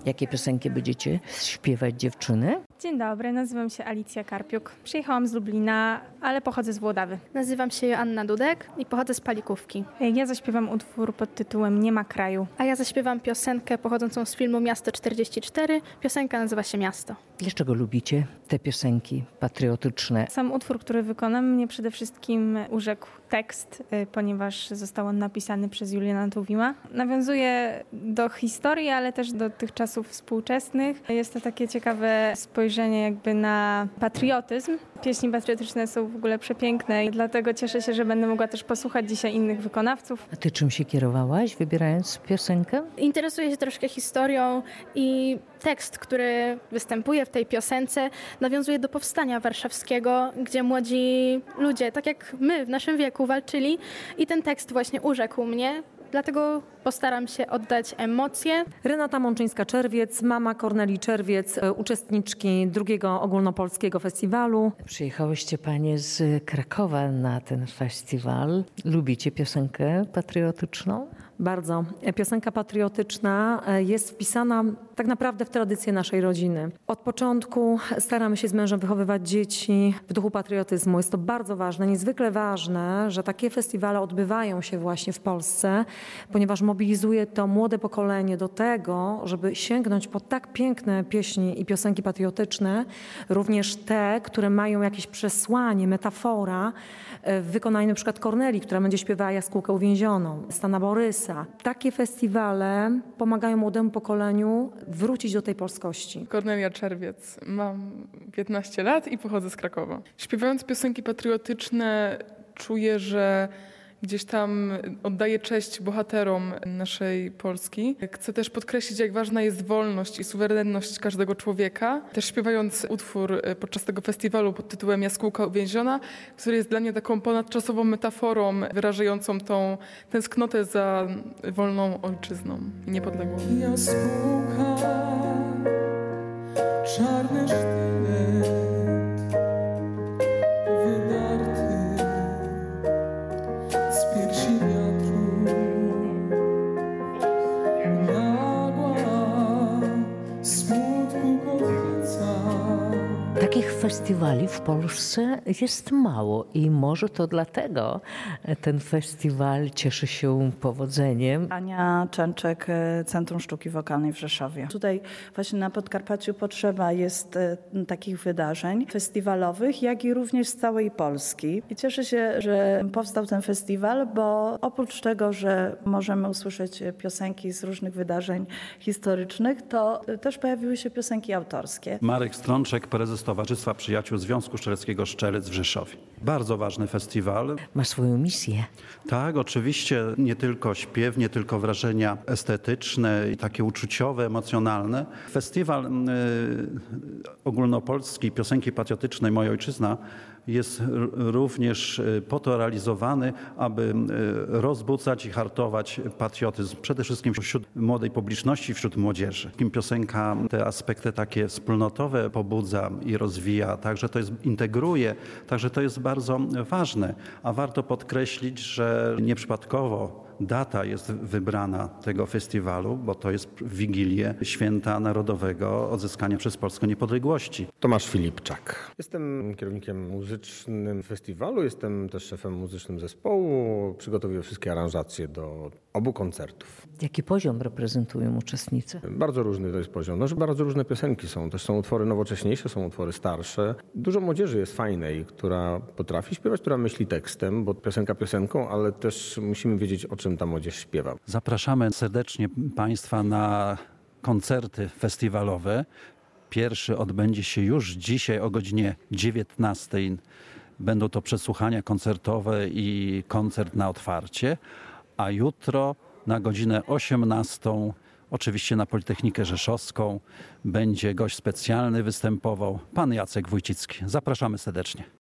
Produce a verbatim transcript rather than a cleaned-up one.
Jakie piosenki będziecie śpiewać, dziewczyny? Dzień dobry, nazywam się Alicja Karpiuk. Przyjechałam z Lublina, ale pochodzę z Włodawy. Nazywam się Joanna Dudek i pochodzę z Palikówki. Ja zaśpiewam utwór pod tytułem Nie ma kraju. A ja zaśpiewam piosenkę pochodzącą z filmu Miasto czterdzieści cztery. Piosenka nazywa się Miasto. Dlaczego lubicie te piosenki patriotyczne? Sam utwór, który wykonam, mnie przede wszystkim urzekł tekst, ponieważ został on napisany przez Juliana Tuwima. Nawiązuje do historii, ale też do tych czasów współczesnych. Jest to takie ciekawe spojrzenie jakby na patriotyzm. Pieśni patriotyczne są w ogóle przepiękne i dlatego cieszę się, że będę mogła też posłuchać dzisiaj innych wykonawców. A ty czym się kierowałaś, wybierając piosenkę? Interesuję się troszkę historią i tekst, który występuje w tej piosence, nawiązuje do powstania warszawskiego, gdzie młodzi ludzie, tak jak my w naszym wieku, walczyli i ten tekst właśnie urzekł mnie. Dlatego postaram się oddać emocje. Renata Mączyńska-Czerwiec, mama Kornelii Czerwiec, uczestniczki drugiego ogólnopolskiego festiwalu. Przyjechałyście panie z Krakowa na ten festiwal. Lubicie piosenkę patriotyczną? Bardzo. Piosenka patriotyczna jest wpisana tak naprawdę w tradycję naszej rodziny. Od początku staramy się z mężem wychowywać dzieci w duchu patriotyzmu. Jest to bardzo ważne, niezwykle ważne, że takie festiwale odbywają się właśnie w Polsce, ponieważ mobilizuje to młode pokolenie do tego, żeby sięgnąć po tak piękne pieśni i piosenki patriotyczne, również te, które mają jakieś przesłanie, metafora w wykonaniu na przykład Kornelii, która będzie śpiewała Jaskółkę uwięzioną, Stana Borysa. Takie festiwale pomagają młodemu pokoleniu wrócić do tej polskości. Kornelia Czerwiec. Mam piętnaście lat i pochodzę z Krakowa. Śpiewając piosenki patriotyczne czuję, że gdzieś tam oddaję cześć bohaterom naszej Polski. Chcę też podkreślić, jak ważna jest wolność i suwerenność każdego człowieka. Też śpiewając utwór podczas tego festiwalu pod tytułem Jaskółka uwięziona, który jest dla mnie taką ponadczasową metaforą wyrażającą tą tęsknotę za wolną ojczyzną i niepodległą. Jaskółka, czarny sztylet, wydarty z piersi wiatru, nagła smutku kotwica. Takich festiwali w Polsce jest mało i może to dlatego ten festiwal cieszy się powodzeniem. Ania Częczek, Centrum Sztuki Wokalnej w Rzeszowie. Tutaj właśnie na Podkarpaciu potrzeba jest takich wydarzeń festiwalowych, jak i również z całej Polski. I cieszę się, że powstał ten festiwal, bo oprócz tego, że możemy usłyszeć piosenki z różnych wydarzeń historycznych, to też pojawiły się piosenki autorskie. Marek Strączek, prezes Towarzystwa Przyjaciół Związku Strzeleckiego Strzelec w Rzeszowie. Bardzo ważny festiwal. Ma swoją misję. Tak, oczywiście nie tylko śpiew, nie tylko wrażenia estetyczne i takie uczuciowe, emocjonalne. Festiwal y, ogólnopolski piosenki patriotycznej Moja Ojczyzna jest również po to realizowany, aby rozbudzać i hartować patriotyzm, przede wszystkim wśród młodej publiczności, wśród młodzieży. Piosenka te aspekty takie wspólnotowe pobudza i rozwija, także to jest, integruje, także to jest bardzo ważne. A warto podkreślić, że nieprzypadkowo data jest wybrana tego festiwalu, bo to jest w Wigilię Święta Narodowego odzyskania przez Polskę niepodległości. Tomasz Filipczak. Jestem kierownikiem muzycznym festiwalu, jestem też szefem muzycznym zespołu. Przygotowuję wszystkie aranżacje do obu koncertów. Jaki poziom reprezentują uczestnicy? Bardzo różny to jest poziom. No, że bardzo różne piosenki są. Też są utwory nowocześniejsze, są utwory starsze. Dużo młodzieży jest fajnej, która potrafi śpiewać, która myśli tekstem, bo piosenka piosenką, ale też musimy wiedzieć, o czym ta młodzież śpiewa. Zapraszamy serdecznie Państwa na koncerty festiwalowe. Pierwszy odbędzie się już dzisiaj o godzinie dziewiętnastej. Będą to przesłuchania koncertowe i koncert na otwarcie, a jutro na godzinę osiemnastą, oczywiście na Politechnikę Rzeszowską, będzie gość specjalny występował, pan Jacek Wójcicki. Zapraszamy serdecznie.